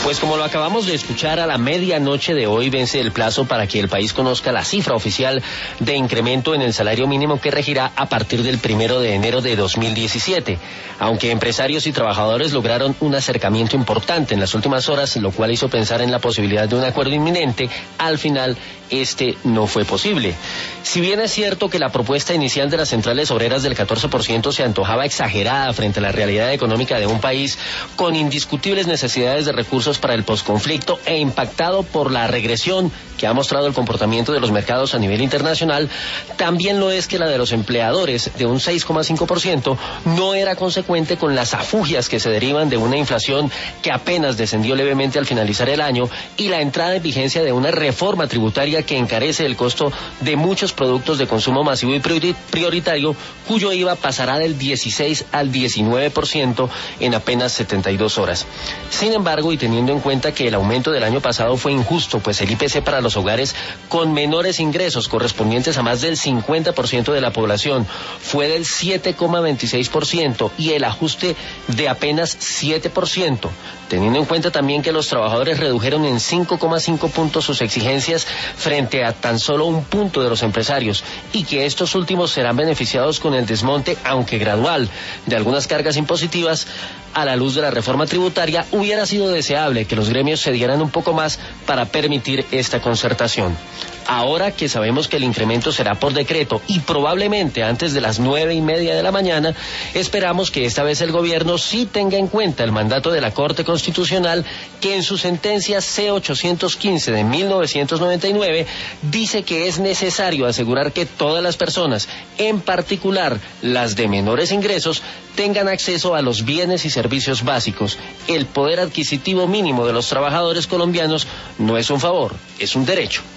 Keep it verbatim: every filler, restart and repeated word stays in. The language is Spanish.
Pues como lo acabamos de escuchar, a la medianoche de hoy vence el plazo para que el país conozca la cifra oficial de incremento en el salario mínimo que regirá a partir del primero de enero de dos mil diecisiete. Aunque empresarios y trabajadores lograron un acercamiento importante en las últimas horas, lo cual hizo pensar en la posibilidad de un acuerdo inminente, al final este no fue posible. Si bien es cierto que la propuesta inicial de las centrales obreras del catorce por ciento se antojaba exagerada frente a la realidad económica de un país con indiscutibles necesidades de recursos para el posconflicto e impactado por la regresión que ha mostrado el comportamiento de los mercados a nivel internacional, también lo es que la de los empleadores de un seis coma cinco por ciento no era consecuente con las afugias que se derivan de una inflación que apenas descendió levemente al finalizar el año y la entrada en vigencia de una reforma tributaria que encarece el costo de muchos productos de consumo masivo y prioritario, cuyo I V A pasará del dieciséis al diecinueve por ciento en apenas setenta y dos horas. Sin embargo, y teniendo en cuenta que el aumento del año pasado fue injusto, pues el I P C para los hogares con menores ingresos correspondientes a más del cincuenta por ciento de la población fue del siete coma veintiséis por ciento y el ajuste de apenas siete por ciento, teniendo en cuenta también que los trabajadores redujeron en cinco coma cinco puntos sus exigencias frente a tan solo un punto de los empresarios, y que estos últimos serán beneficiados con el desmonte, aunque gradual, de algunas cargas impositivas. A la luz de la reforma tributaria, hubiera sido deseable que los gremios se dieran un poco más para permitir esta concertación. Ahora que sabemos que el incremento será por decreto y probablemente antes de las nueve y media de la mañana, esperamos que esta vez el gobierno sí tenga en cuenta el mandato de la Corte Constitucional, que en su sentencia C ochocientos quince de mil novecientos noventa y nueve dice que es necesario asegurar que todas las personas, en particular las de menores ingresos, tengan acceso a los bienes y servicios básicos. El poder adquisitivo mínimo de los trabajadores colombianos no es un favor, es un derecho.